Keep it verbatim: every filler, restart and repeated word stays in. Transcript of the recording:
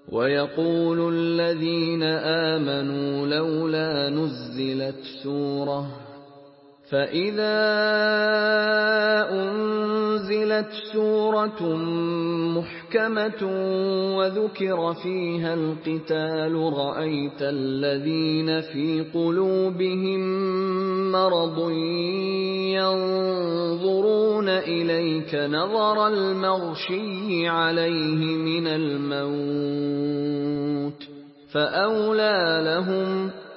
وَيَقُولُ الَّذِينَ آمَنُوا لَوْلَا نُزِّلَتْ سُورَةٌ ۖ فَإِذَا أُنزِلَتْ سُورَةٌ مُحْكَمَةٌ وَذُكِرَ فِيهَا الْقِتَالُ رَأَيْتَ الَّذِينَ فِي قُلُوبِهِم مَّرَضٌ يَنظُرُونَ إِلَيْكَ نَظَرَ الْمَغْشِيِّ عَلَيْهِ مِنَ الْمَوْتِ ۖ فَأَوْلَىٰ لَهُمْ